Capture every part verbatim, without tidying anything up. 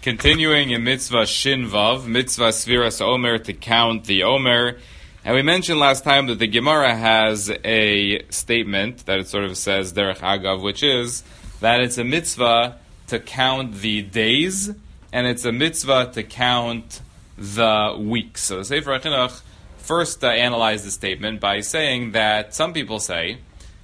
Continuing in mitzvah Shin Vav, mitzvah Sfiras Omer, to count the Omer. And we mentioned last time that the Gemara has a statement that it sort of says Derech Agav, which is that it's a mitzvah to count the days, and it's a mitzvah to count the weeks. So the Sefer HaChinuch first uh, analyzed the statement by saying that some people say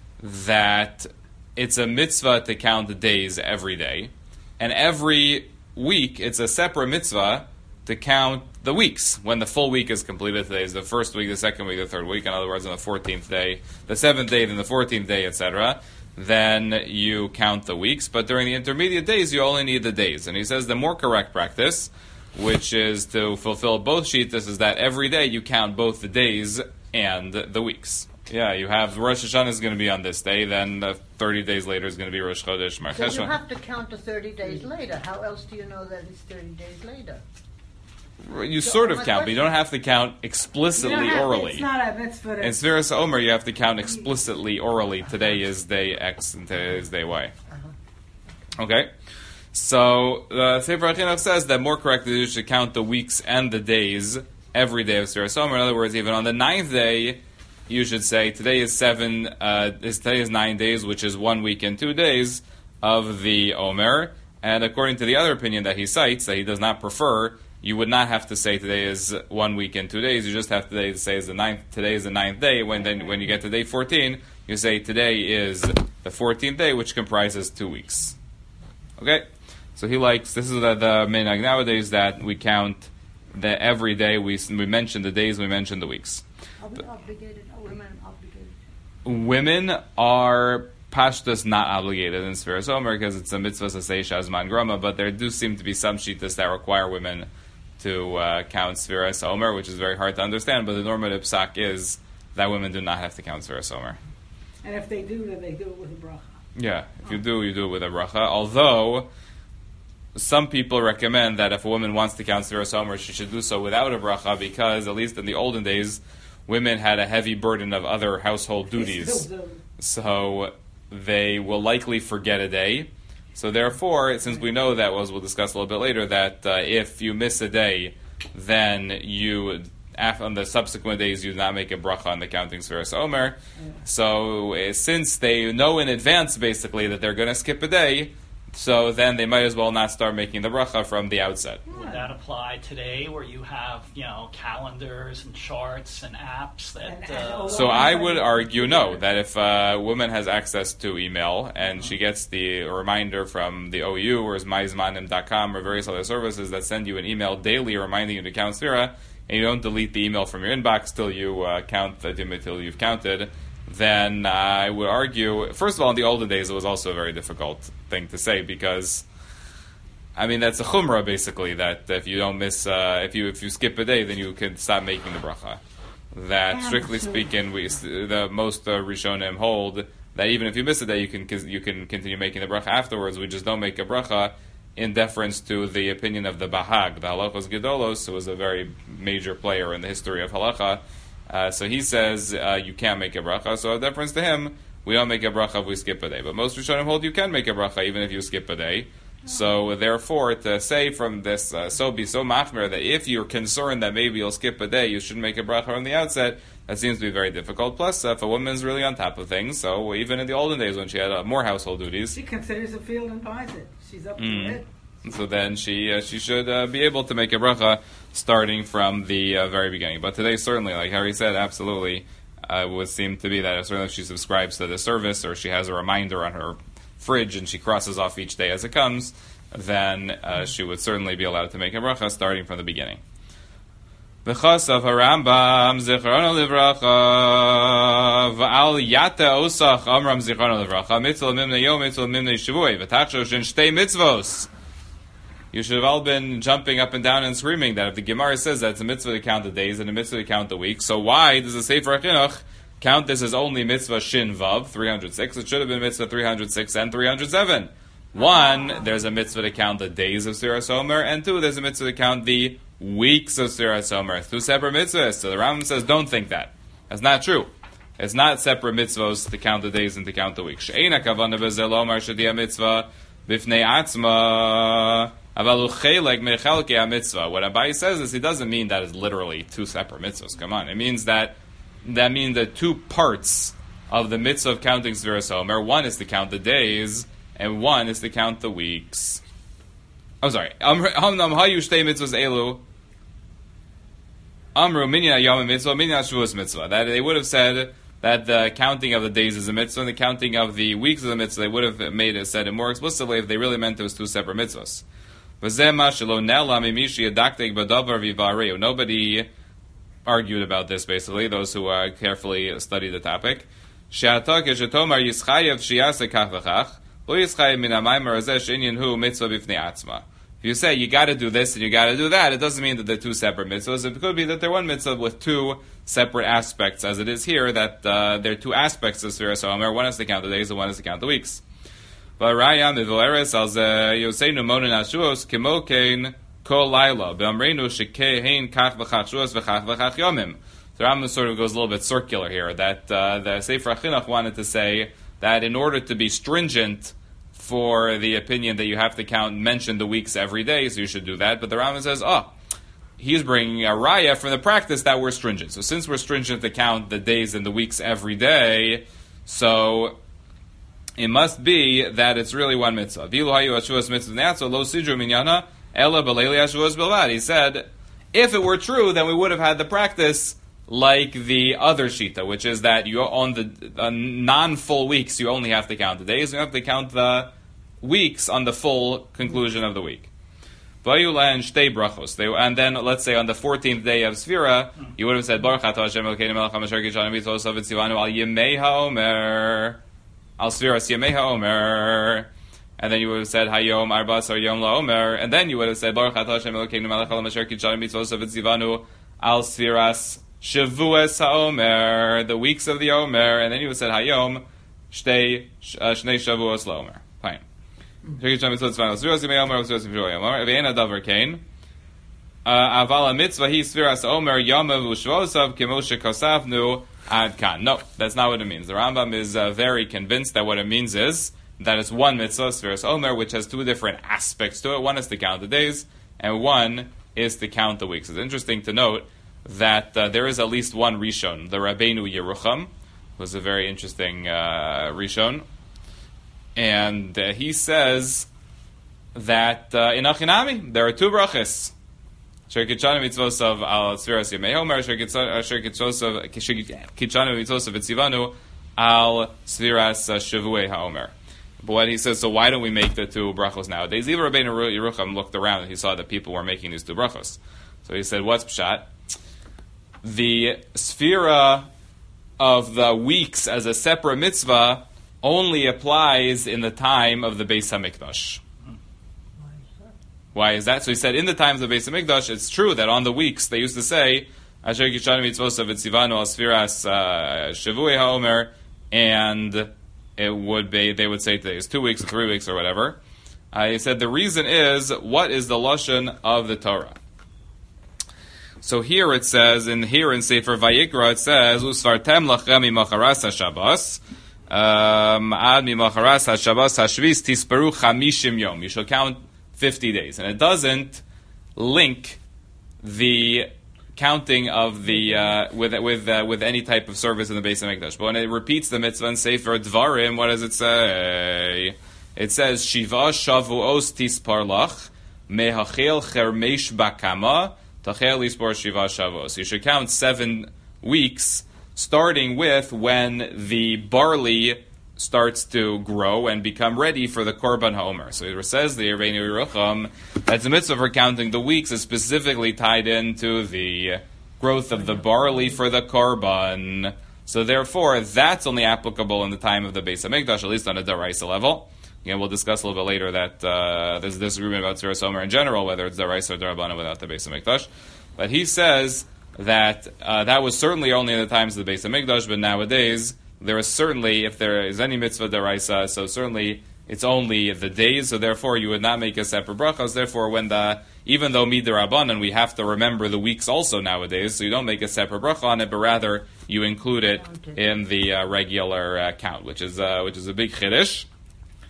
that it's a mitzvah to count the days every day, and every week it's a separate mitzvah to count the weeks when the full week is completed. Today is the first week, the second week, the third week. In other words, on the fourteenth day, the seventh day, then the fourteenth day, et cetera. Then you count the weeks. But during the intermediate days, you only need the days. And he says the more correct practice, which is to fulfill both sheets, is that every day you count both the days and the weeks. Yeah, you have Rosh Hashanah is going to be on this day, then uh, thirty days later is going to be Rosh Chodesh Mar Cheshvan. So you have to count the thirty days later. How else do you know that it's thirty days later? You so sort of count, but you don't have to count explicitly have, orally. It's not a mitzvah. In Sfiras Omer, you have to count explicitly orally. Today is day X and today is day Y. Uh-huh. Okay? So, the Sefer HaChinuch says that more correctly you should count the weeks and the days every day of Sfiras Omer. In other words, even on the ninth day, you should say today is seven, uh, is, today is nine days, which is one week and two days of the Omer. And according to the other opinion that he cites, that he does not prefer, you would not have to say today is one week and two days. You just have to say is the ninth. Today is the ninth day. When then when you get to day fourteen, you say today is the fourteenth day, which comprises two weeks. Okay, so he likes this is the, the minhag nowadays that we count the every day. We we mention the days, we mention the weeks. Are we obligated? Are women obligated? Women are pashtas not obligated in Sfiras Omer because it's a mitzvah sasei shazman grama, but there do seem to be some shittas that require women to uh, count Sfiras Omer, which is very hard to understand, but the normative psak is that women do not have to count Sfiras Omer. And if they do, then they do it with a bracha. Yeah, if you do, you do it with a bracha. Although, some people recommend that if a woman wants to count Sfiras Omer, she should do so without a bracha, because, at least in the olden days, women had a heavy burden of other household duties. So, they will likely forget a day. So therefore, since we know that, as we'll discuss a little bit later, that uh, if you miss a day, then you, on the subsequent days, you do not make a bracha on the counting Sfiras Omer. Yeah. So uh, since they know in advance, basically, that they're going to skip a day, so then they might as well not start making the bracha from the outset. Would that apply today, where you have, you know, calendars and charts and apps that... Uh, so I would argue no, that if a woman has access to email and uh-huh. she gets the reminder from the O U or my zmanim dot com or various other services that send you an email daily reminding you to count Sfira, and you don't delete the email from your inbox till you uh, count the till you've counted, then uh, I would argue, first of all, in the olden days, it was also a very difficult thing to say, because, I mean, that's a chumrah, basically, that if you don't miss, uh, if you if you skip a day, then you can stop making the bracha. That, strictly speaking, we the most uh, Rishonim hold that even if you miss a day, you can you can continue making the bracha afterwards. We just don't make a bracha in deference to the opinion of the Bahag, the Halachos Gedolos, who was a very major player in the history of halacha. Uh, so he says uh, you can't make a bracha. So in deference to him, we don't make a bracha if we skip a day. But most Rishonim hold you can make a bracha even if you skip a day. So therefore, to say from this, uh, so be so machmer, that if you're concerned that maybe you'll skip a day, you should make a bracha from the outset, that seems to be very difficult. Plus, uh, if a woman's really on top of things, so even in the olden days when she had uh, more household duties, she considers a field and buys it. She's up to mm. it. So then she uh, she should uh, be able to make a bracha starting from the uh, very beginning. But today, certainly, like Harry said, absolutely, uh, would seem to be that certainly if she subscribes to the service or she has a reminder on her fridge and she crosses off each day as it comes, then uh, she would certainly be allowed to make a bracha starting from the beginning. V'chas of Harambam zichrono livracha v'al yata osach amram zichrono livracha mitzvah mimnei yom mitzvah mimnei shavui v'tachsho shen shtei mitzvos. You should have all been jumping up and down and screaming that if the Gemara says that it's a mitzvah to count the days and a mitzvah to count the weeks, so why does the Sefer HaChinuch count this as only mitzvah Shin Vav, three hundred six? It should have been mitzvah three hundred six and three hundred seven. One, there's a mitzvah to count the days of Sfiras Omer, and two, there's a mitzvah to count the weeks of Sfiras Omer. Two separate mitzvahs. So the Rambam says, don't think that. That's not true. It's not separate mitzvahs to count the days and to count the weeks. She'eina kavana bezel omar shadiyah mitzvah b'fnei atzma Avalu chelek mechelkei ha-mitzvah. What Abai says is he doesn't mean that it's literally two separate mitzvahs. Come on. It means that that means the two parts of the mitzvah of counting Sfiras HaOmer. One is to count the days, and one is to count the weeks. I'm sorry. Amnam hayu shtei mitzvahs elu. Amru minyan yom mitzvah, minyan shavuos mitzvah. That they would have said that the counting of the days is a mitzvah, and the counting of the weeks is a mitzvah. They would have made it said it more explicitly if they really meant it was two separate mitzvahs. Nobody argued about this. Basically, those who uh, carefully study the topic. If you say you got to do this and you got to do that, it doesn't mean that they're two separate mitzvahs. It could be that they're one mitzvah with two separate aspects, as it is here, that uh, there are two aspects of Sfiras HaOmer. One is to count the days and one is to count the weeks. But Raya mivoleres al Yoseinu monen ashuos kimokein kol laila be'amreinu shekehen kach v'chach shuos v'chach v'chach yomim. The Rambam sort of goes a little bit circular here. That uh, the Sefer HaChinuch wanted to say that in order to be stringent for the opinion that you have to count, mention the weeks every day, so you should do that. But the Rambam says, oh, he's bringing a raya from the practice that we're stringent. So since we're stringent to count the days and the weeks every day, so it must be that it's really one mitzvah. He said, if it were true, then we would have had the practice like the other shita, which is that you on the uh, non-full weeks you only have to count the days, you have to count the weeks on the full conclusion of the week. They, and then let's say on the fourteenth day of Sfira, you would have said Baruch Atah Hashem Elokeinu melech hamasher kishanu mitzvos v'tzivanu al yemei haomer al Sfiras yemei haomer, and then you would have said Hayom arba'as or Yom laomer, and then you would have said Baruch Atah Hashem Elokeinu melech hamasher kishanu mitzvos v'tzivanu al Sfiras Shavuos HaOmer, the weeks of the Omer, and then you would have said Hayom Shtei Shnei Shavuos LaOmer. Fine. Avala mitzvah hi Sfiras Omer Yomav Ushvosav Kemoshe Kosavnu Ad Kan. No, that's not what it means. The Rambam is uh, very convinced that what it means is that it's one mitzvah, Sfiras Omer, which has two different aspects to it. One is to count the days, and one is to count the weeks. It's interesting to note that uh, there is at least one Rishon, the Rabbeinu Yerucham, was a very interesting uh, Rishon, and uh, he says that uh, in Achinami there are two brachas. Asher kitshanu mitzvosav al Sfiras Yemei Homer, asher kitshanu mitzvosav etzivanu al Sfiras Shavuei HaOmer. But what he says, so why don't we make the two brachos nowadays? Even Rabbeinu Yerucham looked around and he saw that people were making these two brachos. So he said, what's pshat? The sphera of the weeks as a separate mitzvah only applies in the time of the Beis HaMikdash. Why is that? So he said, in the times of the Beis HaMikdash, it's true that on the weeks they used to say, Asher kishanu mitzvosav etzivanu al Sfiras Shavuei HaOmer, and it would be, they would say today is two weeks or three weeks or whatever. Uh, he said the reason is, what is the lashon of the Torah? So here it says, in here in Sefer Vayikra it says, Usvartem lachem mimacharas haShabbos, ad mimacharas haShabbos hashvis tisperu chamishim yom. You shall count fifty days, and it doesn't link the counting of the uh, with with uh, with any type of service in the Beis HaMikdash. But when it repeats the mitzvah in Sefer Dvarim, what does it say? It says Shiva Shavuos tisparlach mehachel chermesh bakama. You should count seven weeks, starting with when the barley starts to grow and become ready for the Korban HaOmer. So it says the Rabbeinu Yerucham that the mitzvah for counting the weeks is specifically tied into the growth of the barley for the Korban. So therefore, that's only applicable in the time of the Beis HaMikdash, at least on a Daraisa level. Again, we'll discuss a little bit later that uh, there's a disagreement about Sfiras HaOmer in general, whether it's Daraisa or Darabana without the Beis HaMikdash. But he says that uh, that was certainly only in the times of the Beis HaMikdash, but nowadays there is certainly, if there is any mitzvah Daraisa, so certainly it's only the days, so therefore you would not make a separate brachas. Therefore, when the, even though Midarabanan, we have to remember the weeks also nowadays, so you don't make a separate bracha on it, but rather you include it in the uh, regular uh, count, which is uh, which is a big chiddush.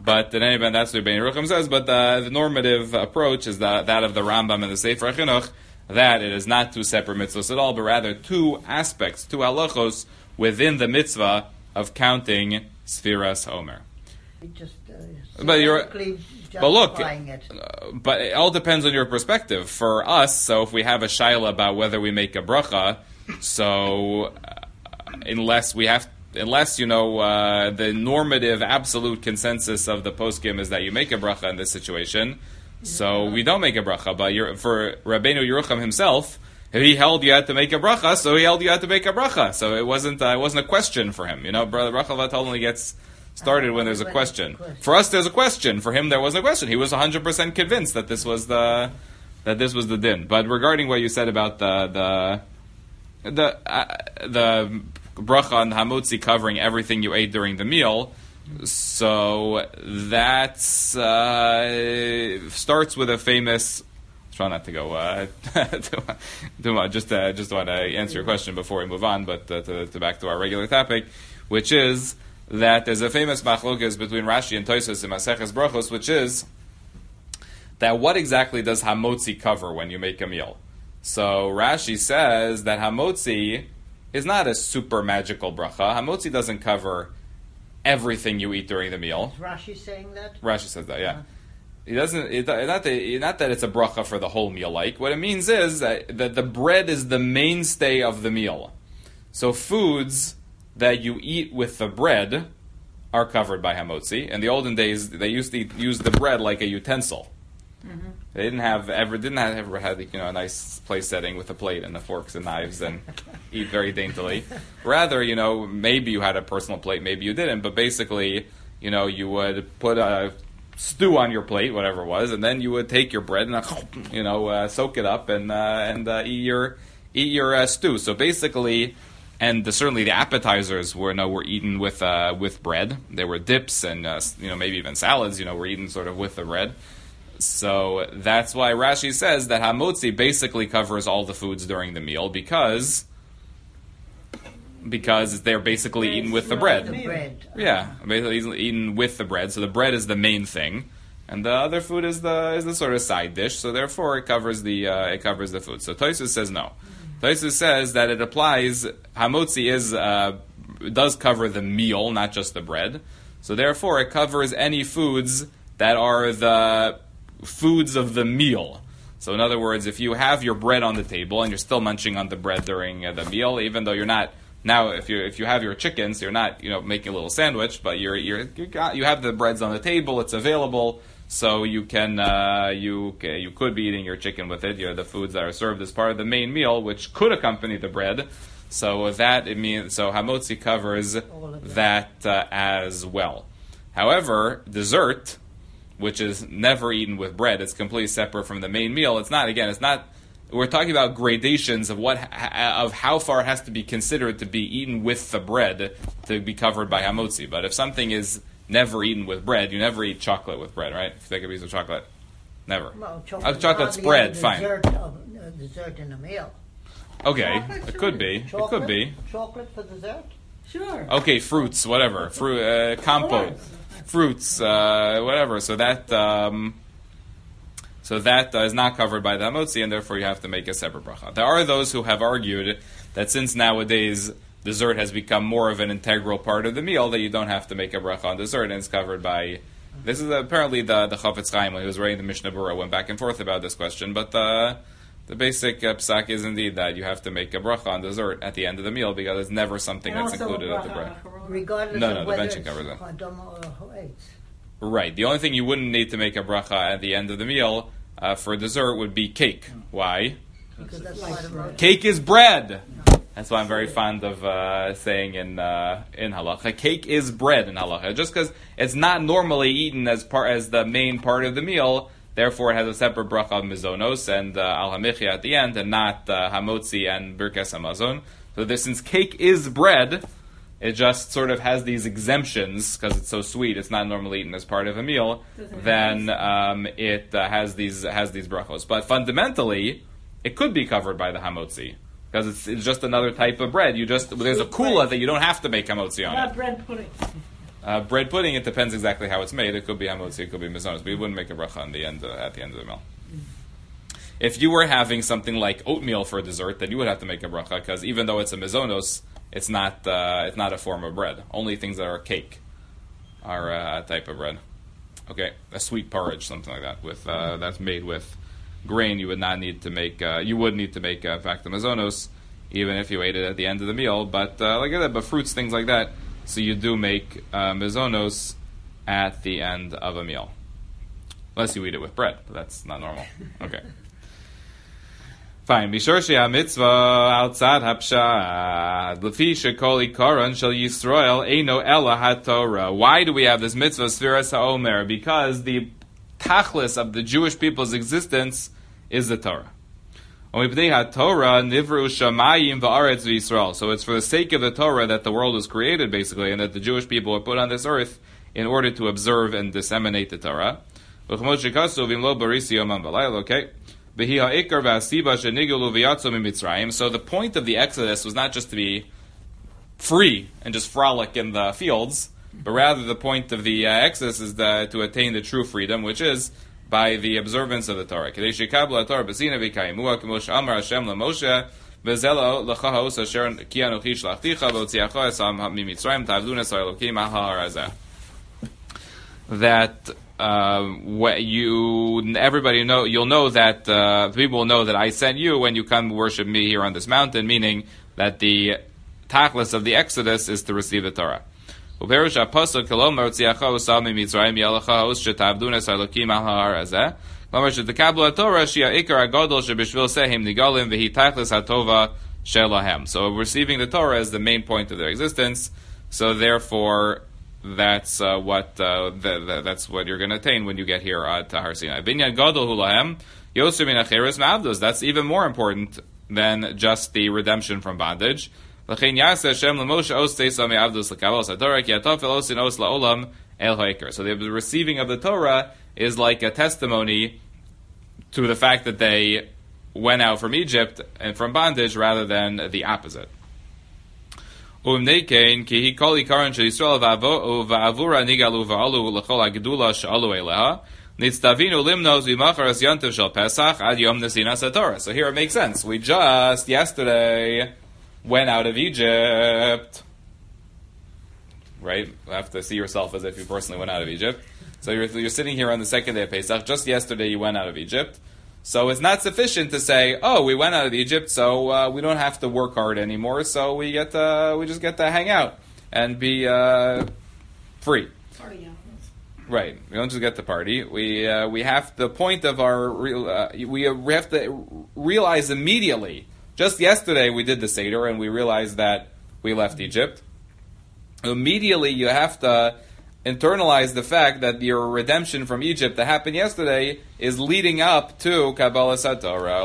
But in any event, that's what Ben Yerucham says. But the, the normative approach is the, that of the Rambam and the Sefer Chinuch, that it is not two separate mitzvahs at all, but rather two aspects, two halachos within the mitzvah of counting Sfiras Omer. It just, uh, But you're- symbolically But look, justifying it. uh, but it all depends on your perspective. For us, so if we have a shaila about whether we make a bracha, so uh, unless we have, unless you know uh, the normative absolute consensus of the poskim is that you make a bracha in this situation, so we don't make a bracha. But you're, for Rabbeinu Yerucham himself, he held you had to make a bracha, so he held you had to make a bracha. So it wasn't uh, it wasn't a question for him. You know, brother bracha only gets started when there's a question. For us, there's a question. For him, there wasn't a question. He was one hundred percent convinced that this was the that this was the din. But regarding what you said about the the the uh, the bracha on hamotzi covering everything you ate during the meal, so that uh, starts with a famous. Try not to go uh, too, too much. Just uh, just want to answer your question before we move on, but uh, to, to back to our regular topic, which is that there's a famous machlokas between Rashi and Tosfos in Maseches Brachos, which is that what exactly does hamotzi cover when you make a meal? So Rashi says that hamotzi is not a super magical bracha. Hamotzi doesn't cover everything you eat during the meal. Is Rashi saying that? Rashi says that, yeah. It doesn't. It, not that. Not that it's a bracha for the whole meal. Like what it means is that the, the bread is the mainstay of the meal. So foods that you eat with the bread are covered by hamotzi. In the olden days, they used to use the bread like a utensil. Mm-hmm. They didn't have ever didn't have ever had you know a nice place setting with a plate and the forks and knives and eat very daintily. Rather, you know, maybe you had a personal plate, maybe you didn't. But basically, you know, you would put a stew on your plate, whatever it was, and then you would take your bread and uh, you know uh, soak it up and uh, and uh, eat your eat your uh, stew. So basically, and the, certainly the appetizers were no were eaten with uh, with bread. There were dips and uh, you know maybe even salads. You know were eaten sort of with the bread. So that's why Rashi says that hamotzi basically covers all the foods during the meal because. Because they're basically eaten with the bread. The bread. Yeah, basically eaten with the bread. So the bread is the main thing, and the other food is the is the sort of side dish. So therefore, it covers the uh, it covers the food. So Tosfos says no. Tosfos says that it applies. Hamotzi is uh, does cover the meal, not just the bread. So therefore, it covers any foods that are the foods of the meal. So in other words, if you have your bread on the table and you're still munching on the bread during uh, the meal, even though you're not. Now, if you if you have your chickens, you're not you know making a little sandwich, but you're you're you got you have the breads on the table. It's available, so you can uh, you you could be eating your chicken with it. You're the foods that are served as part of the main meal, which could accompany the bread. So with that it means so hamotzi covers that uh, as well. However, dessert, which is never eaten with bread, it's completely separate from the main meal. It's not again. It's not. We're talking about gradations of what of how far it has to be considered to be eaten with the bread to be covered by hamotzi. But if something is never eaten with bread, you never eat chocolate with bread, right? If you take a piece of chocolate, never. Well, Uh, chocolate's hardly bread, a fine. Dessert, of, uh, dessert in a meal. Okay, Chocolate, it sure. could be. It Chocolate? could be. Chocolate for dessert? Sure. Okay, fruits, whatever. Fruit, uh, compote, fruits, uh, whatever. So that. Um, So that uh, is not covered by the hamotzi, and therefore you have to make a separate bracha. There are those who have argued that since nowadays dessert has become more of an integral part of the meal, that you don't have to make a bracha on dessert, and it's covered by... This is apparently the, the Chafetz Chaim, when he was writing the Mishnah Berurah, went back and forth about this question, but uh, the basic uh, psak is indeed that you have to make a bracha on dessert at the end of the meal, because it's never something And that's also included a with the bread. bracha on Regardless No, of no, the whether benching it's covers it. Chadam or Ho'etz. Right. The only thing you wouldn't need to make a bracha at the end of the meal uh, for dessert would be cake. Why? Because that's Like part of bread. it. Cake is bread. That's why I'm very fond of uh, saying in uh, in halacha, cake is bread in halacha. Just because it's not normally eaten as part as the main part of the meal, therefore it has a separate bracha of mizonos and uh, al hamichya at the end, and not uh, hamotzi and birkas hamazon. So this, since cake is bread, it just sort of has these exemptions because it's so sweet. It's not normally eaten as part of a meal. Doesn't Then um, it uh, has these has these brachos. But fundamentally, it could be covered by the hamotzi because it's, it's just another type of bread. You just there's a kula that you don't have to make hamotzi on Not it. bread pudding. Uh, bread pudding, it depends exactly how it's made. It could be hamotzi, it could be mizonos, but you wouldn't make a bracha on the end, uh, at the end of the meal. If you were having something like oatmeal for dessert, then you would have to make a bracha, because even though it's a mizonos, it's not uh, it's not a form of bread. Only things that are cake are uh, a type of bread. Okay, a sweet porridge, something like that, with uh, that's made with grain. You would not need to make. Uh, you would need to make, uh, in fact, the mizonos, even if you ate it at the end of the meal. But uh, like I said, but fruits, things like that. So you do make uh, mizonos at the end of a meal, unless you eat it with bread. But that's not normal. Okay. Fine. Bishor shea mitzvah outside hapshad lefi shekol ikaron shel Yisrael eino ela haTorah. Why do we have this mitzvah Sfiras HaOmer? Because the tachlis of the Jewish people's existence is the Torah. So it's for the sake of the Torah that the world was created, basically, and that the Jewish people were put on this earth in order to observe and disseminate the Torah. Okay. So the point of the Exodus was not just to be free and just frolic in the fields, but rather the point of the uh, Exodus is the, to attain the true freedom, which is by the observance of the Torah. That uh, what you everybody know, you'll know that uh, people will know that I sent you when you come worship me here on this mountain. Meaning that the tachlis of the Exodus is to receive the Torah. Uperush apostle kolomar tziacha usami mitzrayim yalacha os shetavdunas alokim al ha'ar hazeh. Kolomar shetekablu haTorah shia ikar hagadol shebishvil sehem nigalim v'hi tachlis hatova shelahem. So receiving the Torah is the main point of their existence. So therefore, that's uh, what uh, the, the, that's what you're going to attain when you get here uh, to Har Sinai. Binyan gadol hu lahem yoser min acheres ma'avdos. That's even more important than just the redemption from bondage. So the receiving of the Torah is like a testimony to the fact that they went out from Egypt and from bondage rather than the opposite. So here it makes sense. We just yesterday went out of Egypt, right? You have to see yourself as if you personally went out of Egypt. So you're, you're sitting here on the second day of Pesach. Just yesterday you went out of Egypt. So it's not sufficient to say, oh, we went out of Egypt, so uh, we don't have to work hard anymore, so we get to, we just get to hang out and be uh, free. Party, yeah. Right. We don't just get to party. We uh, we have the point of our real, uh, we, uh, we have to realize immediately. Just yesterday we did the Seder and we realized that we left Egypt. Immediately you have to internalize the fact that your redemption from Egypt that happened yesterday is leading up to Kabbalah Satorah.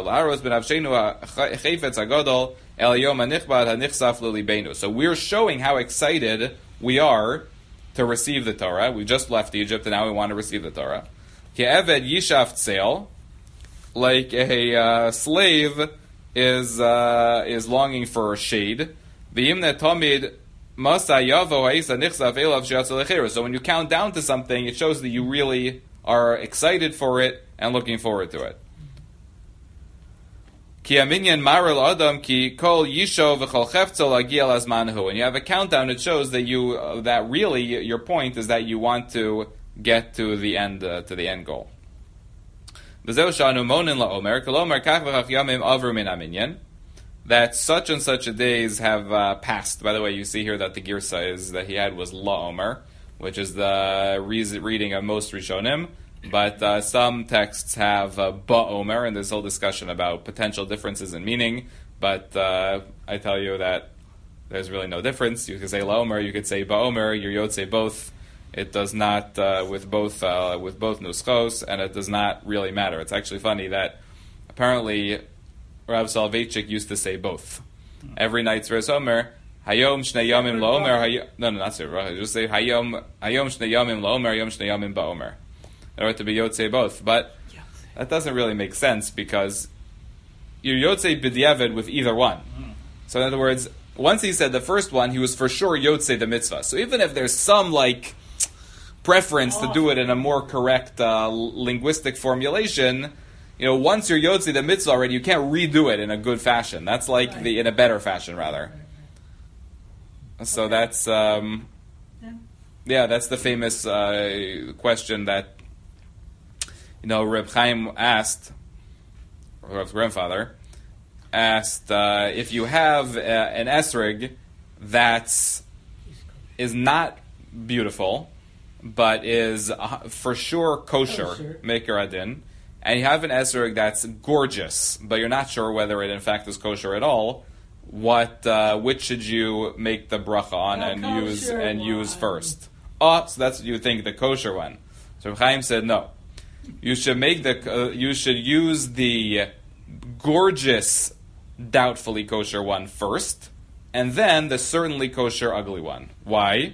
So we're showing how excited we are to receive the Torah. We just left Egypt and now we want to receive the Torah. Like a uh, slave is uh, is longing for a shade. So when you count down to something, it shows that you really are excited for it and looking forward to it. When you have a countdown, it shows that you uh, that really your point is that you want to get to the end uh, to the end goal. That such and such a days have uh, passed. By the way, you see here that the girsa is that he had was la'omer, which is the re- reading of most Rishonim. But uh, some texts have uh, ba'omer, and there's a whole discussion about potential differences in meaning. But uh, I tell you that there's really no difference. You could say la'omer, you could say ba'omer. Your yod say both. It does not uh, with both uh, with both nuschos, and it does not really matter. It's actually funny that apparently Rav Soloveitchik used to say both. Every night, Tzvir Omer, Hayom Shnei Yomim La'omer, no, no, not Tzvir, just say Hayom Hayom Shnei Yomim La'omer, Hayom Shnei Yomim Ba'omer. In order to be Yotzei both. But that doesn't really make sense because you're Yotzei B'diavad with either one. So in other words, once he said the first one, he was for sure Yotzei the mitzvah. So even if there's some like preference to do it in a more correct uh, linguistic formulation, you know, once you're Yotzei the mitzvah already, you can't redo it in a good fashion. That's like Right. the in a better fashion rather. So Okay. that's um, Yeah. yeah, that's the famous uh, question that you know Reb Chaim asked, or Reb's grandfather asked, uh, if you have uh, an esrig that's is not beautiful, but is uh, for sure kosher, Kosher. maker adin, and you have an esrig that's gorgeous, but you're not sure whether it in fact is kosher at all. What uh, which should you make the bracha on The and use kosher and use one. first? Oh, so that's what you think, the kosher one. So Chaim said no. You should make the uh, you should use the gorgeous, doubtfully kosher one first, and then the certainly kosher ugly one. Why?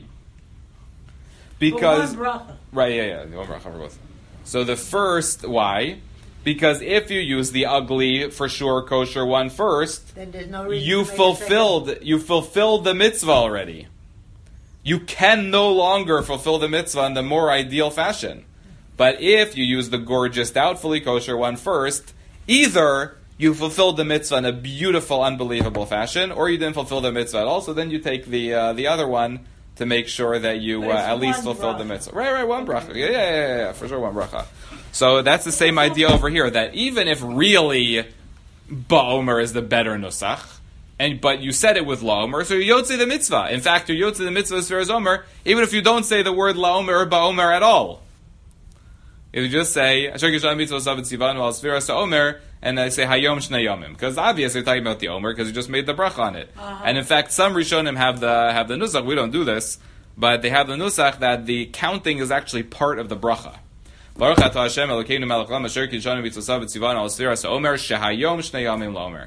Because But one bracha. right, yeah, yeah, the one bracha for both. So the first, why? Because if you use the ugly, for sure kosher one first, Then there's no reason you to make a fulfilled you fulfilled the mitzvah already. You can no longer fulfill the mitzvah in the more ideal fashion. But if you use the gorgeous, doubtfully kosher one first, either you fulfilled the mitzvah in a beautiful, unbelievable fashion, or you didn't fulfill the mitzvah at all. So then you take the uh, the other one to make sure that you But uh, it's at least one fulfilled the bracha. mitzvah. Right, right, one bracha. Yeah, yeah, yeah, yeah, yeah, for sure, one bracha. So that's the same idea over here. That even if really ba'omer is the better nusach, and but you said it with la'omer, so you're yotzei the mitzvah. In fact, you're yotzei the mitzvah as far as omer, even if you don't say the word la'omer or ba'omer at all. If you just say Asher Kishan Mitzvah Savet Sivan Al Sfiras Omer, and I say Hayom Shnei Yomim, because obviously you're talking about the Omer because you just made the bracha on it. Uh-huh. And in fact, some Rishonim have the have the nusach. We don't do this, but they have the nusach that the counting is actually part of the bracha. Baruch atah Hashem Elokeinu melech haolam asher kidshanu mitzvah savet sivan al sfiras omer shehayom shnei yomim laomer.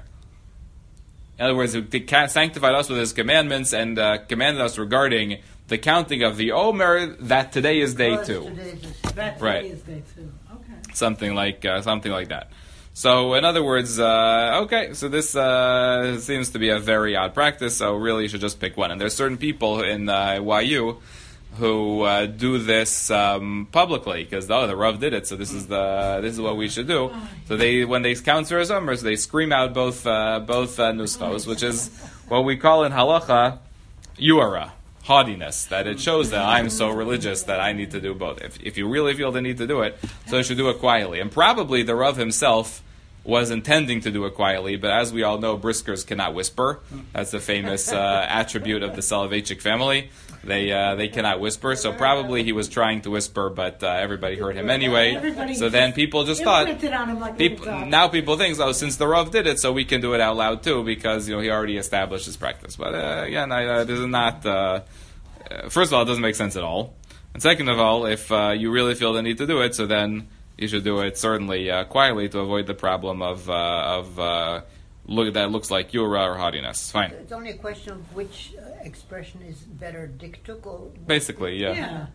In other words, He sanctified us with His commandments and uh, commanded us regarding the counting of the Omer that today is day Because two. today's is- That Right. today is day two. Okay. Something like uh, something like that. So, in other words, uh, okay. So this uh, seems to be a very odd practice. So really, you should just pick one. And there's certain people in uh, Y U who uh, do this um, publicly because oh, the Rav did it. So this is the this is what we should do. So they when they count Surah Zomers, they scream out both uh, both uh, nuschos, which is what we call in halacha yuara. Haughtiness, that it shows that I'm so religious that I need to do both. If, if you really feel the need to do it, so you should do it quietly. And probably the Rav himself was intending to do it quietly, but as we all know, briskers cannot whisper. That's the famous uh, attribute of the Soloveitchik family. They uh, they cannot whisper, so probably he was trying to whisper, but uh, everybody heard him anyway. Everybody So then people just thought, imprinted on him like people, little dots. now people think, oh, since the Rav did it, so we can do it out loud too, because you know he already established his practice. But uh, again, I, uh, this is not. Uh, uh, first of all, it doesn't make sense at all, and second of all, if uh, you really feel the need to do it, so then you should do it certainly uh, quietly to avoid the problem of uh, of uh, look that looks like yura or haughtiness. Fine, It's only a question of which uh, expression is better, diktuk or... basically, yeah. Yeah.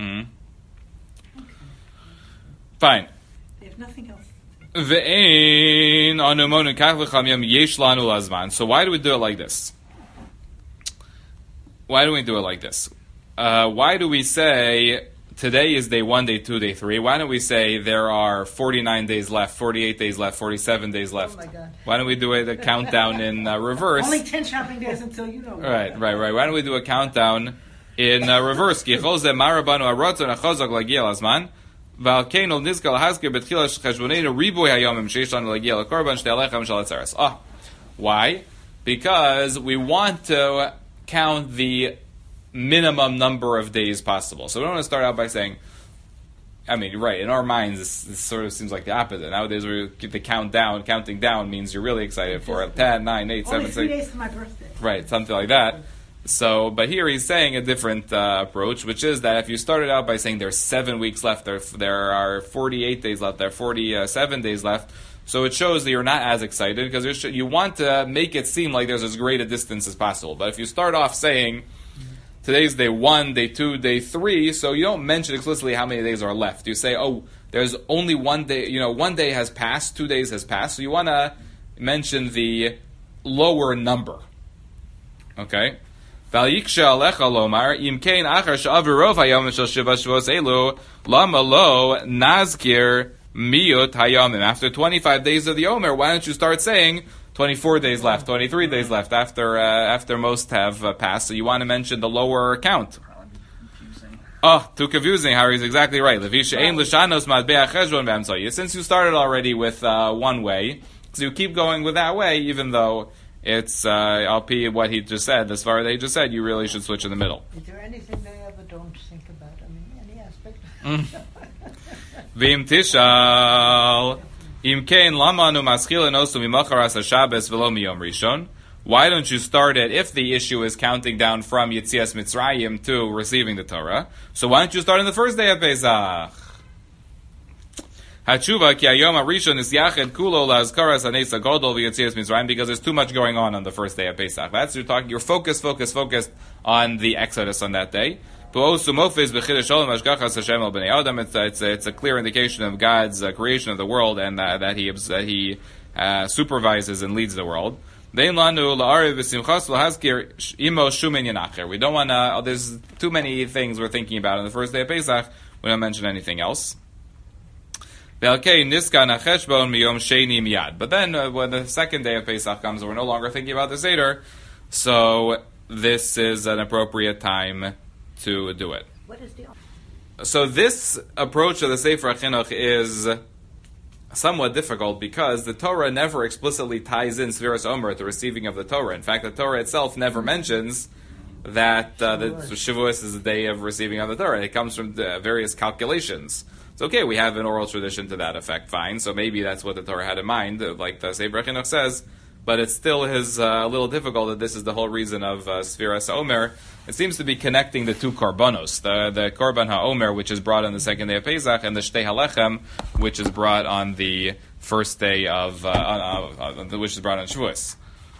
Mhm. Fine. They have nothing else. Ve'ein anumonu kach v'cham yom yesh lanu lazman. So why do we do it like this? Why do we do it like this? Uh, why do we say today is day one, day two, day three? Why don't we say there are forty-nine days left, forty-eight days left, forty-seven days left? my God. Why don't we do it, a countdown in uh, reverse? Only ten shopping days until you know. Right, right, right. Why don't we do a countdown in uh, reverse? Ki chol ze marabanu arotzon achozak lagiel azman. ועל כן עוד נזכר להזכיר בתחילה של חשבוננו ריבוי היומים שיש לנו להגיע לקורבן שתי הלחם של הצרס. Ah, why? Because we want to count the minimum number of days possible. So we don't want to start out by saying, I mean, right, in our minds, this, this sort of seems like the opposite. Nowadays, we keep the count down. Counting down means you're really excited for it. ten, nine, eight, Only seven, three six. days to my birthday. Right, something like that. So, but here he's saying a different uh, approach, which is that if you started out by saying there's seven weeks left, there there are forty-eight days left, there are forty-seven days left, so it shows that you're not as excited because you want to make it seem like there's as great a distance as possible. But if you start off saying today's day one, day two, day three, so you don't mention explicitly how many days are left. You say, oh, there's only one day, you know, one day has passed, two days has passed, so you want to mention the lower number. Okay. V'alyiksha alecha lomar im kein achar she'avu rov hayom shel shiva shvos elu lama lo nazkir miyut hayomim. After twenty-five days of the Omer, why don't you start saying twenty-four days left, twenty-three days left after uh, after most have uh, passed? So you want to mention the lower count. Oh, too confusing. Harry's exactly right. Since you started already with uh, one way, so you keep going with that way, even though it's uh, I'll P what he just said. As far as he just said, you really should switch in the middle. Is there anything they ever don't think about? I mean, any aspect? Vim tishal im kein lama nu maschil enosu mimacharas haShabbos v'lo miyom rishon. Why don't you start it if the issue is counting down from Yetzias Mitzrayim to receiving the Torah? So why don't you start on the first day of Pesach? Hatshuva ki hayom harishon is yached kulo lazkaras hanes hagodol v'Yetzias Mitzrayim, because there's too much going on on the first day of Pesach. That's you're talking. You're focused, focused, focused on the Exodus on that day. It's, it's, it's a clear indication of God's uh, creation of the world and uh, that He that He uh, supervises and leads the world. We don't want to. There's too many things we're thinking about on the first day of Pesach. We don't mention anything else. But then, uh, when the second day of Pesach comes, we're no longer thinking about the Seder. So this is an appropriate time to do it. What is the? So this approach of the Sefer HaChinuch is somewhat difficult because the Torah never explicitly ties in Sfiras Omer to the receiving of the Torah. In fact, the Torah itself never mentions that uh, the Shavuos is the day of receiving of the Torah. It comes from the various calculations. It's okay, we have an oral tradition to that effect, fine. So maybe that's what the Torah had in mind, like the Sefer HaChinuch says. But it still is uh, a little difficult that this is the whole reason of uh, Sfiras Omer. It seems to be connecting the two korbanos, the, the Korban HaOmer, which is brought on the second day of Pesach, and the Shtei HaLechem, which is brought on the first day of, uh, uh, uh, which is brought on Shavuos.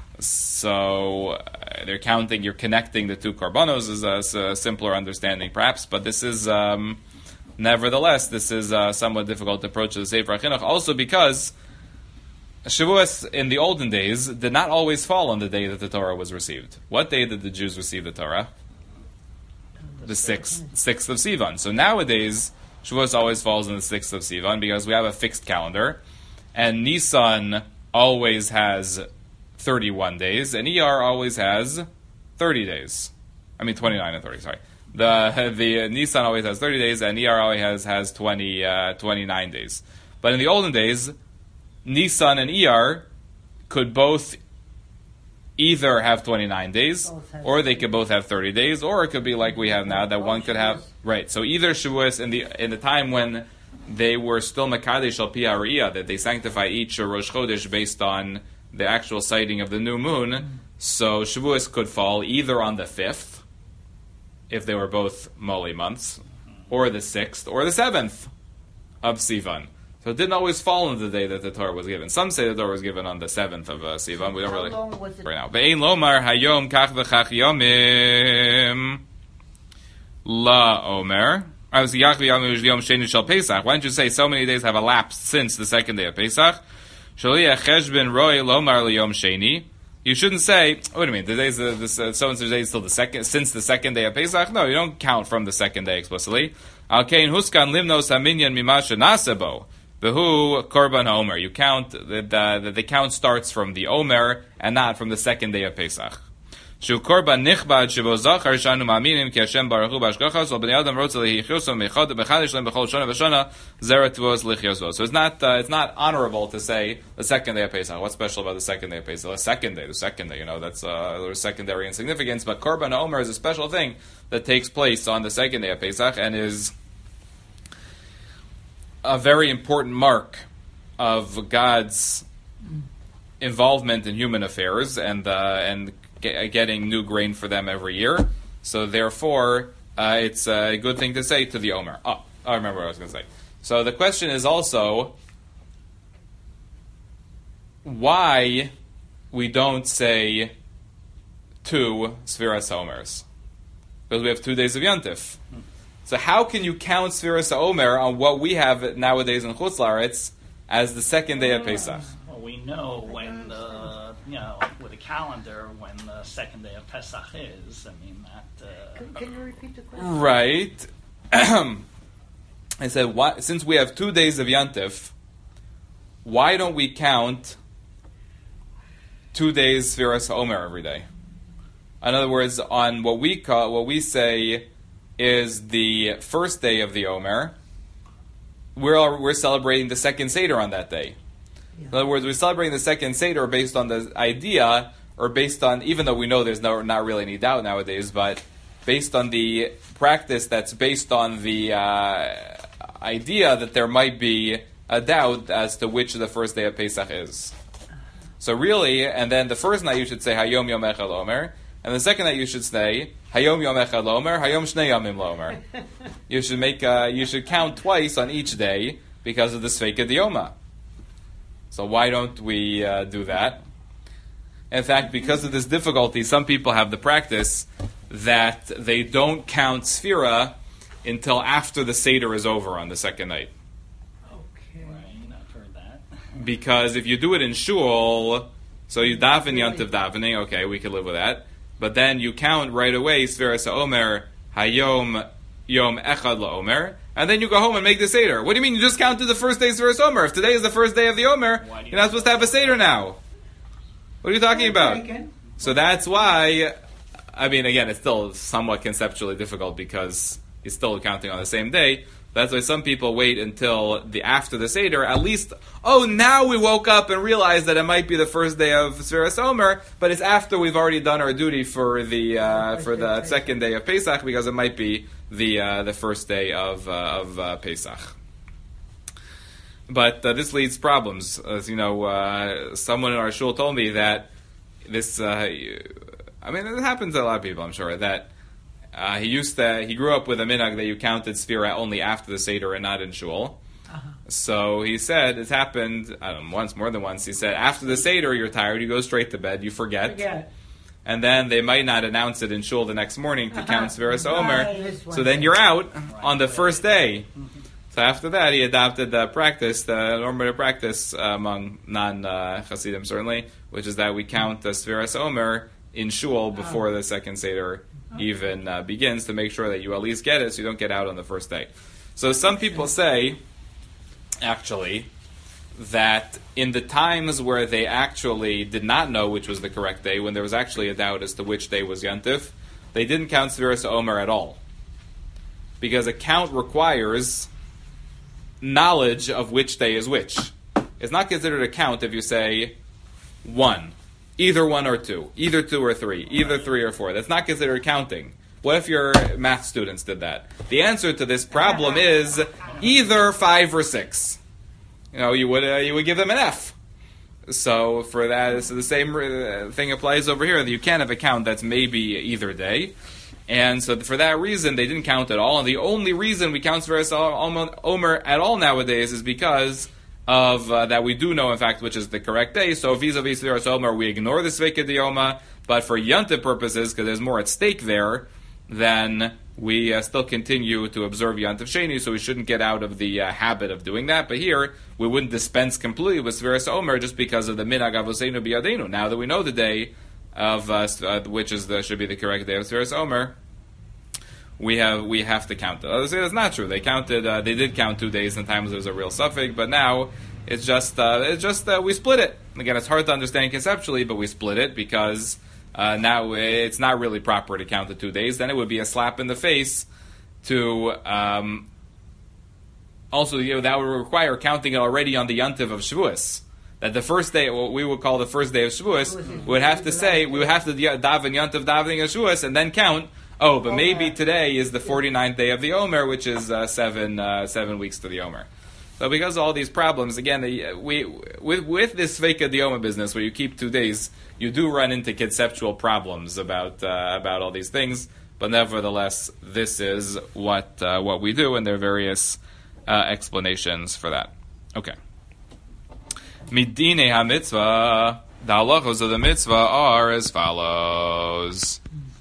So uh, they're counting, you're connecting the two korbanos is a, is a simpler understanding, perhaps, but this is, um, nevertheless, this is a somewhat difficult approach to the Sefer HaChinuch, also because Shavuos in the olden days did not always fall on the day that the Torah was received. What day did the Jews receive the Torah? The sixth, sixth of Sivan. So nowadays, Shavuos always falls on the sixth of Sivan because we have a fixed calendar, and Nisan always has thirty-one days, and Iyar always has thirty days. I mean, twenty-nine and thirty. Sorry, the the uh, Nisan always has thirty days, and Iyar always has has twenty, uh, twenty-nine days. But in the olden days, Nisan and Iyar could both either have twenty-nine days, or they could both have thirty days, or it could be like we have now, that one could have, right, so either Shavuos, in the in the time when they were still Mekadesh al Pi Hariyah, that they sanctify each Rosh Chodesh based on the actual sighting of the new moon, so Shavuos could fall either on the fifth, if they were both Moli months, or the sixth, or the seventh of Sivan. So it didn't always fall on the day that the Torah was given. Some say the Torah was given on the seventh of uh, Sivan. We don't How really long was it? right now. Ve'ein lomar hayom kach v'chach yomim la omer. I was yach v'yom yom sheni shel Pesach. Why don't you say so many days have elapsed since the second day of Pesach? Shaliach cheshbon roi lomar liyom sheni. You shouldn't say, wait a minute, the days of this, uh, so and so day is still the second, since the second day of Pesach? No, you don't count from the second day explicitly. Al kein huskan limnos haminyan mimasha nasebo. Behu Korban HaOmer. You count, the, the, the count starts from the Omer and not from the second day of Pesach. Shu Korban Nichbad Shivo Zachar Shanu Ma'aminim Ki Hashem Baruch Hu B'Ashgachas Ol B'nei Adam Rotze Lehichusam Mechad B'Chadish Lem B'Chol Shana V'Shana Zera Tvos Lichiosvo. So it's not, uh, it's not honorable to say the second day of Pesach. What's special about the second day of Pesach? The second day, the second day, you know, that's, uh, there's secondary insignificance, but Korban HaOmer is a special thing that takes place on the second day of Pesach and is a very important mark of God's involvement in human affairs and uh, and ge- getting new grain for them every year. So therefore, uh, it's a good thing to say to the Omer. Oh, I remember what I was going to say. So the question is also why we don't say two Sfiras HaOmers. Because we have two days of Yontif. So how can you count Sfiras HaOmer on what we have nowadays in Chutz La'aretz as the second day of Pesach? Well, we know when the, you know, with the calendar when the second day of Pesach is. I mean, that... Uh, Can, can you repeat the question? Right. I said, why, since we have two days of Yantif, why don't we count two days Sfiras Omer every day? In other words, on what we call, what we say is the first day of the Omer, we're all, we're celebrating the second Seder on that day. Yeah. In other words, we're celebrating the second Seder based on the idea, or based on, even though we know there's no not really any doubt nowadays, but based on the practice that's based on the uh, idea that there might be a doubt as to which the first day of Pesach is. So really, and then the first night you should say Hayom Yom Echad Omer, and the second night you should say Hayom Yom Echad Omer, Hayom Shnei Yomim Lomer. You should make uh, you should count twice on each day because of the Sveika Dioma. So why don't we uh, do that? In fact, because of this difficulty, some people have the practice that they don't count Sfira until after the Seder is over on the second night. Okay. right, I've heard that. Because if you do it in shul, so you daven Yantiv davening, okay, we can live with that. But then you count right away Sfiras Omer Hayom Yom Echad LaOmer, and then you go home and make the Seder. What do you mean you just counted the first day's Sfiras Omer? If today is the first day of the Omer, Why do you you're not supposed to have a Seder now. What are you talking about? Taken. So that's why, I mean, again, it's still somewhat conceptually difficult because he's still counting on the same day. That's why some people wait until the after the Seder, at least, oh, now we woke up and realized that it might be the first day of Sfiras Omer, but it's after we've already done our duty for the uh, for the second day of Pesach, because it might be the uh, the first day of uh, of uh, Pesach. But uh, this leads problems. As you know, uh, someone in our shul told me that this, uh, I mean, it happens to a lot of people, I'm sure, that Uh, he used to. He grew up with a minhag that you counted Sfira only after the Seder and not in shul. Uh-huh. So he said it's happened. I don't know, once, more than once. He said after the Seder you're tired, you go straight to bed, you forget, Forget. and then they might not announce it in shul the next morning to count Sfiras Right. Omer. This one So then day. you're out on the first day. So after that, he adopted the practice, the normative practice uh, among non-Hasidim certainly, which is that we count the Sfiras Omer in shul before the second Seder even uh, begins, to make sure that you at least get it so you don't get out on the first day. So some people say, actually, that in the times where they actually did not know which was the correct day, when there was actually a doubt as to which day was Yantif, they didn't count Sfiras Omer at all. Because a count requires knowledge of which day is which. It's not considered a count if you say one. Either one or two. Either two or three. Either three or four. That's not considered counting. What if your math students did that? The answer to this problem is either five or six. You know, you would uh, you would give them an F. So for that, so the same uh, thing applies over here. That you can't have a count that's maybe either day. And so for that reason, they didn't count at all. And the only reason we count Sfiras Omer at all nowadays is because of uh, that we do know, in fact, which is the correct day. So vis-a-vis Sfiras Omer, we ignore the Sveika Dioma, but for Yantiv purposes, because there's more at stake there, then we uh, still continue to observe Yantiv Sheni, so we shouldn't get out of the uh, habit of doing that. But here, we wouldn't dispense completely with Sfiras Omer just because of the Minhag Avoseinu Biyadenu. Now that we know the day of uh, uh, which is the, should be the correct day of Sfiras Omer, we have we have to count it. Others say that's not true. They counted. Uh, they did count two days. Sometimes there was a real suffix, but now it's just uh, it's just uh, we split it. Again, it's hard to understand conceptually, but we split it because uh, now it's not really proper to count the two days. Then it would be a slap in the face to um, also, you know, that would require counting it already on the Yantiv of Shavuos. That the first day, what we would call the first day of Shavuos, we would have to say we would have to daven Yantiv davening of Shavuos and then count. Oh, but maybe today is the forty-ninth day of the Omer, which is uh, seven uh, seven weeks to the Omer. So because of all these problems, again, the, we with with this Sveika Dioma business where you keep two days, you do run into conceptual problems about uh, about all these things. But nevertheless, this is what uh, what we do, and there are various uh, explanations for that. Okay. Midine ha-mitzvah, the halachos of the mitzvah are as follows.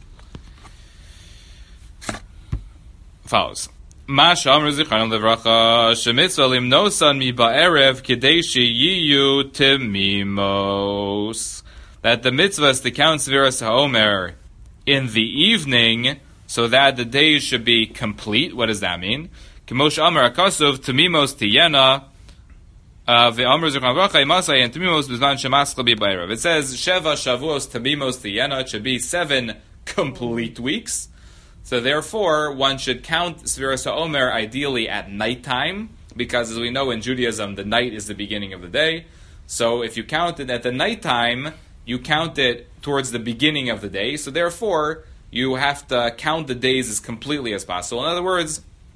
Follows. Ma shamar zichron levracha shemitzvah limnosan mi ba'erev kidei sheyiyu temimos. that the mitzvah is to count Sfiras HaOmer in the evening, so that the days should be complete. What does that mean? K'mosh Amar Akasuv Tamimos Tiyena Ve'Amar Zechron Bracha Imasai and Tamimos Bizman Shemaschal B'Bayrav. It says Sheva Shavuos Tamimos Tiyena. It should be seven complete weeks. So therefore, one should count Sfiras HaOmer ideally at nighttime, because as we know in Judaism, the night is the beginning of the day. So if you count it at the nighttime, you count it towards the beginning of the day. So therefore, you have to count the days as completely as possible. In other words,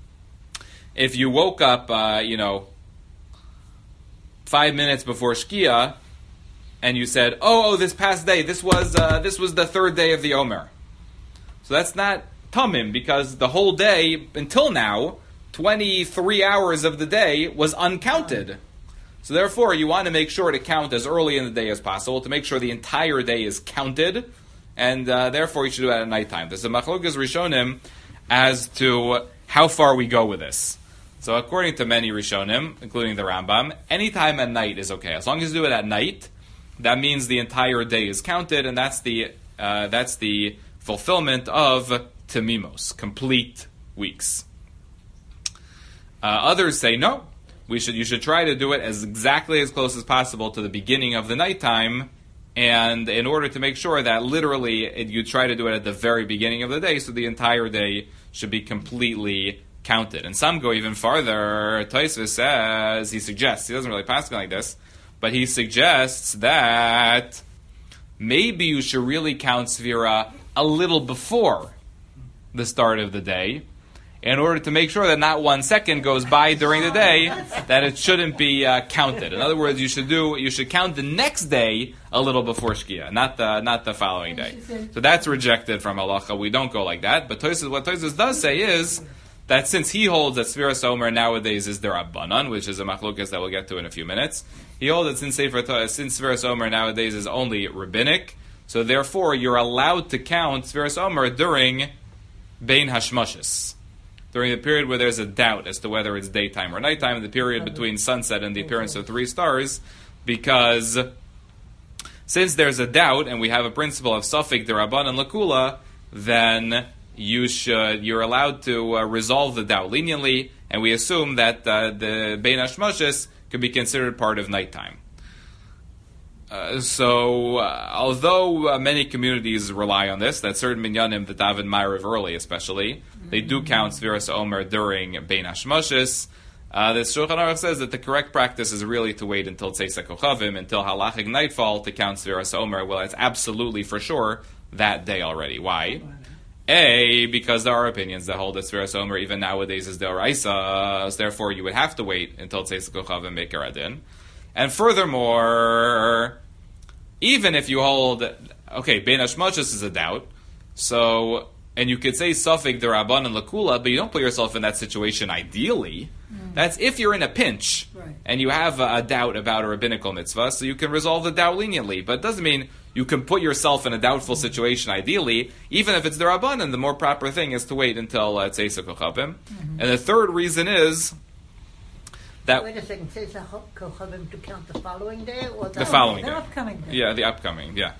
if you woke up, uh, you know, five minutes before Shkia, and you said, "Oh, oh, this past day, this was uh, this was the third day of the Omer," so that's not tamim, because the whole day until now, twenty-three hours of the day was uncounted. So therefore, you want to make sure to count as early in the day as possible to make sure the entire day is counted. And uh, therefore, you should do it at nighttime. There's a machlokas rishonim as to how far we go with this. So according to many rishonim, including the Rambam, any time at night is okay. As long as you do it at night, that means the entire day is counted, and that's the uh, that's the fulfillment of tamimos, complete weeks. Uh, others say no. We should you should try to do it as exactly as close as possible to the beginning of the nighttime. And in order to make sure that literally it, you try to do it at the very beginning of the day, so the entire day should be completely counted. And some go even farther. Tosfos says, he suggests, he doesn't really pass it like this, but he suggests that maybe you should really count Sfira a little before the start of the day, in order to make sure that not one second goes by during the day that it shouldn't be uh, counted. In other words, you should do you should count the next day a little before Shkia, not the not the following day. So that's rejected from halacha. We don't go like that. But Tosfos, what Tosfos does say is that since he holds that Sfiras HaOmer nowadays is derabanan, which is a machlokas that we'll get to in a few minutes, he holds that since Sefer Torah, since Sfiras HaOmer nowadays is only rabbinic, so therefore you're allowed to count Sfiras HaOmer during Bein Hashmoshes, during the period where there's a doubt as to whether it's daytime or nighttime, the period between sunset and the appearance of three stars, because since there's a doubt and we have a principle of Safek Derabanan Lakula, then you should you're allowed to uh, resolve the doubt leniently, and we assume that uh, the Bein Hashmoshes could be considered part of nighttime. Uh, so, uh, although uh, many communities rely on this, that certain minyanim that daven Ma'ariv early, especially, mm-hmm. they do count Sfiras HaOmer during Bein Hashmoshes. Uh, the Shulchan Aruch says that the correct practice is really to wait until Tzeis HaKochavim, until halachic nightfall, to count Sfiras HaOmer. Well, it's absolutely for sure that day already. Why? A, because there are opinions that hold that Sfiras HaOmer even nowadays is Deoraisa, so therefore you would have to wait until Tzeis HaKochavim Meker Adin. And furthermore, even if you hold, okay, Bein Hashmoshes is a doubt, so, and you could say Safek Derabanan Lakula, but you don't put yourself in that situation ideally. Mm. That's if you're in a pinch, right, and you have a, a doubt about a rabbinical mitzvah, so you can resolve the doubt leniently. But it doesn't mean you can put yourself in a doubtful situation ideally. Even if it's Derabanan, the more proper thing is to wait until uh, Tzeis HaKochavim. Mm-hmm. And the third reason is that, wait a second, says Kochavim to count the following day or the, the following the day? upcoming day. Yeah, the upcoming, yeah.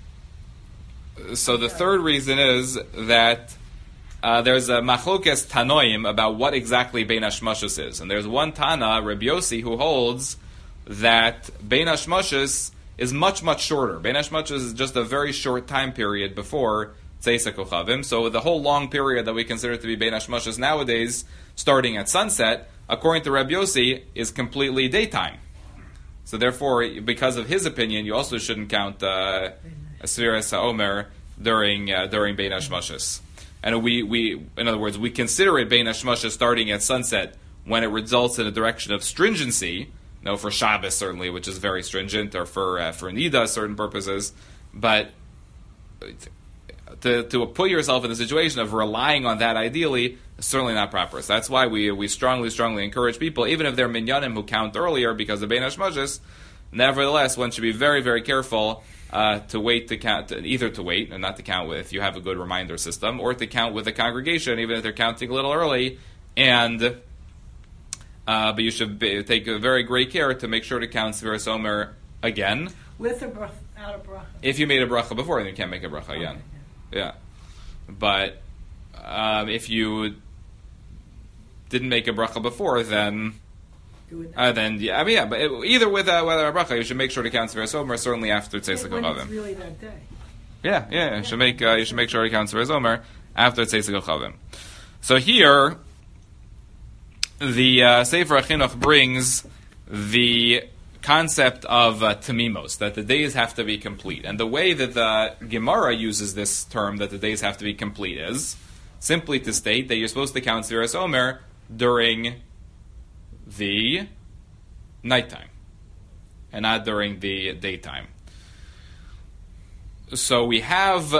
So the third reason is that uh, there's a machlokes tanoim about what exactly Bein Hashmoshes is. And there's one Tana, Rabbi Yossi, who holds that Bein Hashmoshes is much, much shorter. Bein Hashmoshes is just a very short time period before Tzeis HaKochavim. So the whole long period that we consider to be Bein Hashmoshes nowadays, starting at sunset, according to Rabbi Yossi, is completely daytime. So therefore, because of his opinion, you also shouldn't count uh, Sfiras HaOmer during uh, during Bein Hashmoshes. And we, we, in other words, we consider it Bein Hashmoshes starting at sunset when it results in a direction of stringency. You know, for Shabbos certainly, which is very stringent, or for uh, for Nida certain purposes. But to to put yourself in the situation of relying on that ideally is certainly not proper. So that's why we we strongly, strongly encourage people, even if they're minyanim who count earlier because of Bein Hashmoshes, nevertheless, one should be very, very careful uh, to wait to count, either to wait and not to count with, if you have a good reminder system, or to count with the congregation, even if they're counting a little early, and uh, but you should be, take a very great care to make sure to count Sfiras HaOmer again, With or brach, out of bracha? If you made a bracha before, then you can't make a bracha again. Okay, Yeah. But um, if you didn't make a bracha before, then Do it uh, then yeah, I mean yeah, but it, either with uh, whether a bracha, you should make sure to count Sefiras Omer certainly after Tzeis When it's HaKochavim. really that day. Yeah, yeah, you should make uh, you should make sure to count Sefiras Omer after Tzeis HaKochavim. So here, the uh, Sefer HaChinuch brings the concept of uh, tamimos, that the days have to be complete. And the way that the Gemara uses this term, that the days have to be complete, is simply to state that you're supposed to count Sefiras Omer during the nighttime and not during the daytime. So we have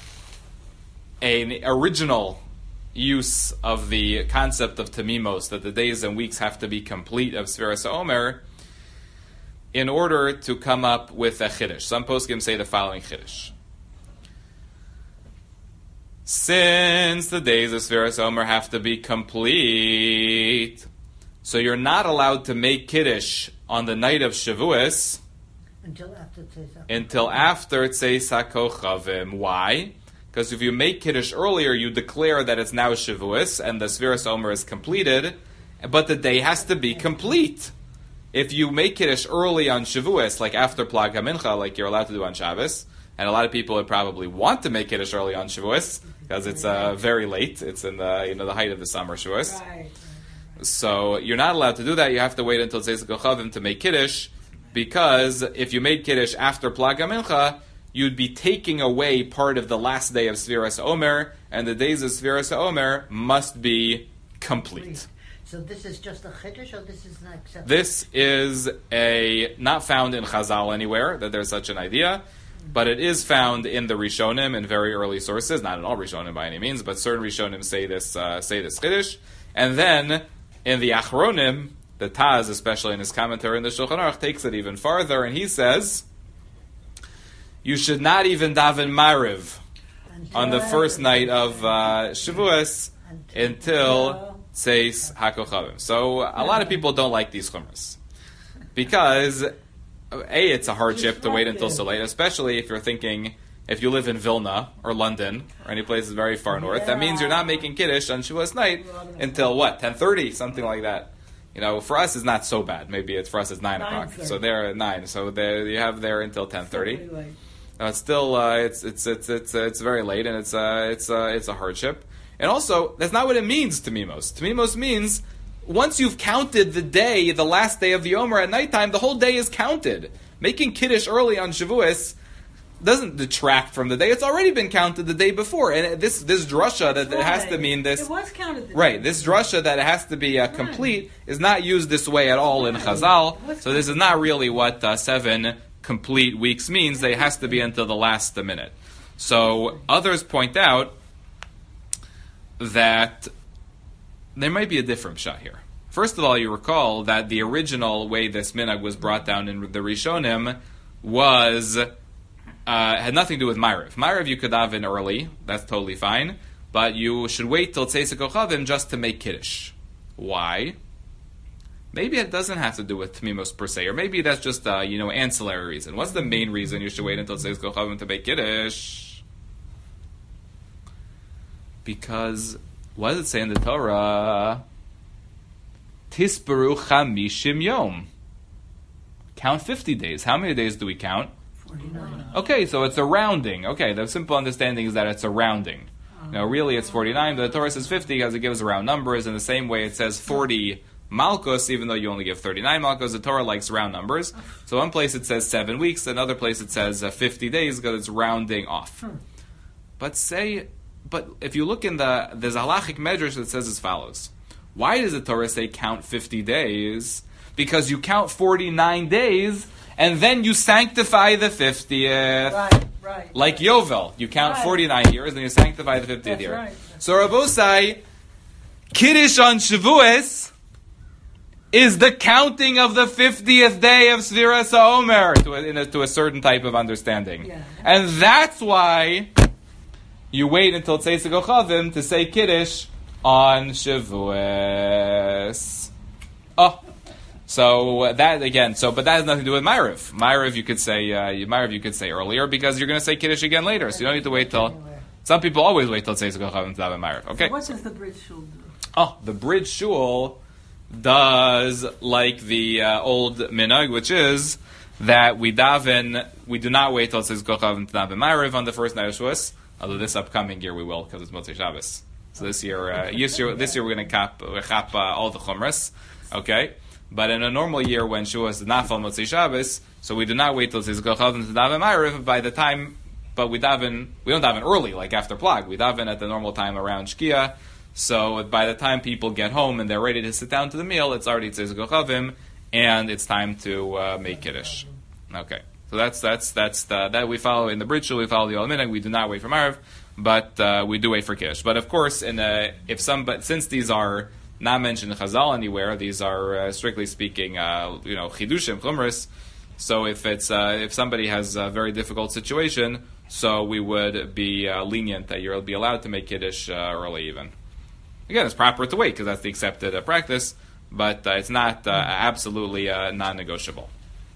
an original use of the concept of tamimos, that the days and weeks have to be complete of Sefiras Omer, in order to come up with a chiddush. Some poskim say the following chiddush: since the days of Sefiras Omer have to be complete, so you're not allowed to make kiddush on the night of Shavuos Until after Tzeitzah. until after Tzeis HaKochavim. Why? Because if you make kiddush earlier, you declare that it's now Shavuos and the Sefiras Omer is completed, but the day has to be complete. If you make kiddush early on Shavuos, like after Plag HaMincha, like you're allowed to do on Shabbos, and a lot of people would probably want to make kiddush early on Shavuos because it's uh, very late. It's in the you know the height of the summer Shavuos. Right, right, right. So you're not allowed to do that. You have to wait until Tzeis HaKochavim to make kiddush, because if you made kiddush after Plag HaMincha, you'd be taking away part of the last day of Sefiras Omer, and the days of Sefiras Omer must be complete. So this is just a chiddush, or this is not acceptable? This is a not found in Chazal anywhere that there's such an idea, but it is found in the Rishonim in very early sources. Not in all Rishonim by any means, but certain Rishonim say this uh, say this chiddush. And then in the Achronim, the Taz, especially in his commentary in the Shulchan Aruch, takes it even farther, and he says you should not even daven Mariv Until on the after first night Tzeitzah. of uh, Shavuos until Tzeis HaKochavim. So a lot of people don't like these chumras because A, it's a hardship to wait until so late, especially if you're thinking, if you live in Vilna or London or any places very far north. That means you're not making kiddush on Shavuos night until what, ten thirty, something like that. You know, for us it's not so bad. Maybe it's for us it's nine o'clock. So they're at nine. So there you have there until ten thirty. Pretty late. Uh, it's still uh, it's it's it's it's uh, it's very late, and it's uh, it's uh, it's a hardship. And also, that's not what it means, tamimos. Tamimos means once you've counted the day, the last day of the Omer at nighttime, the whole day is counted. Making kiddush early on Shavuos doesn't detract from the day. It's already been counted the day before. And this this drasha that it has to mean this. It was counted. The Right, this drasha that it has to be uh, complete is not used this way at all in Chazal. So this is not really what uh, seven complete weeks means. They has to be until the last minute. So others point out that there might be a different shot here. First of all, you recall that the original way this minhag was brought down in the Rishonim was uh, had nothing to do with Ma'ariv. Ma'ariv you could daven early, that's totally fine, but you should wait till Tzeis HaKochavim just to make Kiddush. Why? Maybe it doesn't have to do with Tamimos per se, or maybe that's just a, you know, ancillary reason. What's the main reason you should wait until Tzeis HaKochavim to make Kiddush? Because, what does it say in the Torah? Tisperu chamishim yom. Count fifty days. How many days do we count? forty-nine. Okay, so it's a rounding. Okay, the simple understanding is that it's a rounding. Now, really, it's forty-nine, but the Torah says fifty because it gives round numbers. In the same way, it says forty malchus, even though you only give thirty-nine malchus. The Torah likes round numbers. So one place it says seven weeks, another place it says uh, fifty days because it's rounding off. But say, but if you look in the there's a halachic medrash that says as follows. Why does the Torah say count fifty days? Because you count forty-nine days, and then you sanctify the fiftieth. Right, right. Like Yovel, you count Right. forty-nine years, and you sanctify the fiftieth That's year. right. So Rabosai, Kiddush on Shavuos is the counting of the fiftieth day of Sfiras HaOmer, to a, in a, to a certain type of understanding. Yeah. And that's why you wait until Tzeis HaKochavim to say Kiddush on Shavuos. Oh, So that again, so but that has nothing to do with Ma'ariv. Ma'ariv you could say uh, Ma'ariv you could say earlier because you're going to say Kiddush again later, so you don't need to wait till. Some people always wait till Tzeiz Kochavim to daven Ma'ariv. Okay. So what does the bridge shul do? Oh, the bridge shul does like the uh, old minhag, which is that we daven, we do not wait till Tzeiz Kochavim to daven Ma'ariv on the first night of Shavuos. Although this upcoming year we will because it's Motzei Shabbos. So this year, uh, this year, this year we're going to cap, uh, cap uh, all the chumras. Okay. But in a normal year when Shavuos did not fall Motzei Shabbos, so we do not wait till Tzeiz Kochavim to daven Ma'ariv. By the time, but we daven, we don't daven early like after Plag. We daven at the normal time around Shkia. So by the time people get home and they're ready to sit down to the meal, it's already Tzeiz Kochavim, and it's time to uh, make Kiddush. Okay, so that's that's that's the, that we follow in the bridge shul. We follow the Olam Minhag. We do not wait for Ma'ariv, but uh, we do wait for Kiddush. But of course, in a, if some, but since these are not mentioned in Chazal anywhere, these are uh, strictly speaking, uh, you know, chidushim, chumras. So if it's uh, if somebody has a very difficult situation, so we would be uh, lenient that you'll be allowed to make Kiddush uh, early even. Again, it's proper to wait because that's the accepted uh, practice, but uh, it's not uh, absolutely uh, non-negotiable.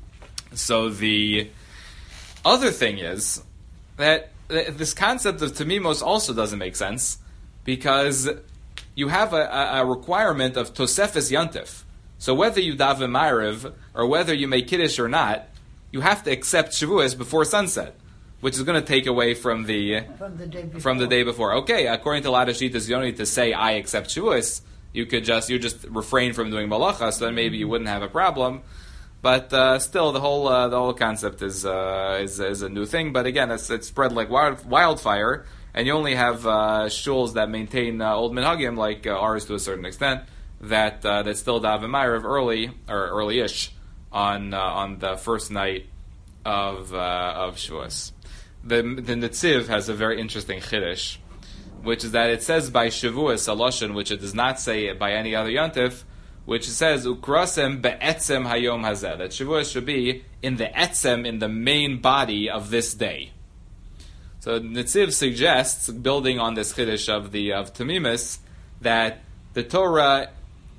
So the other thing is that th- this concept of tamimos also doesn't make sense because you have a, a, a requirement of tosefes yantif. So whether you daven Ma'ariv or whether you make Kiddush or not, you have to accept Shavuos before sunset, which is going to take away from the From the day before. from the day before. Okay, according to a lot of Shittas, you don't need to say I accept Shavuos. You could just you just refrain from doing malacha, so then maybe you wouldn't have a problem. But uh, still, the whole uh, the whole concept is uh, is is a new thing. But again, it's it's spread like wild, wildfire, and you only have uh, shuls that maintain uh, old minhagim like uh, ours to a certain extent that uh, that still daven Ma'ariv early or early-ish on uh, on the first night of uh, of Shavuos. The the Netziv has a very interesting chiddush, which is that it says by Shavuos a lashon, which it does not say by any other yontif, which says ukrasem be'etzem hayom hazeh, that Shavuos should be in the etzem, in the main body of this day. So Netziv suggests, building on this chiddush of the of Tamimis, that the Torah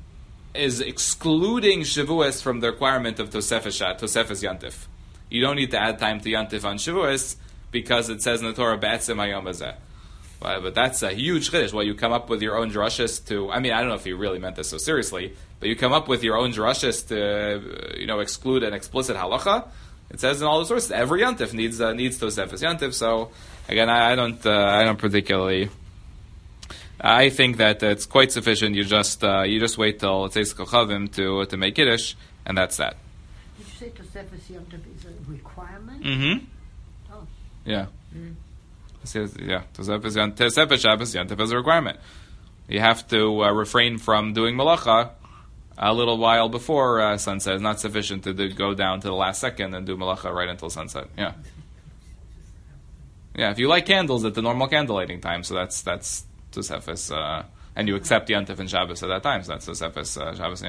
is excluding Shavuos from the requirement of Tosefes Tosefes Yantif. You don't need to add time to Yantif on Shavuos because it says in the Torah be'etzem hayom hazeh. Well, but that's a huge chiddush. Well, you come up with your own drushes to. I mean, I don't know if you really meant this so seriously, but you come up with your own drushes to, uh, you know, exclude an explicit halacha. It says in all the sources every yantif needs uh, needs tosefes yantif. So again, I, I don't uh, I don't particularly. I think that it's quite sufficient. You just uh, you just wait till it says kochavim to to make kiddush, and that's that. Did you say tosefes yantif is a requirement? Mm-hmm. Oh. Yeah. Mm. Says, yeah, Tosefes Shabbos Yantif is a requirement. You have to uh, refrain from doing malacha a little while before uh, sunset. It's not sufficient to do, go down to the last second and do malacha right until sunset. Yeah, yeah. If you light candles at the normal candle lighting time, so that's that's Tosefes, uh, and you accept Yantif and Shabbos at that time, so that's Tosefes uh, Shabbos.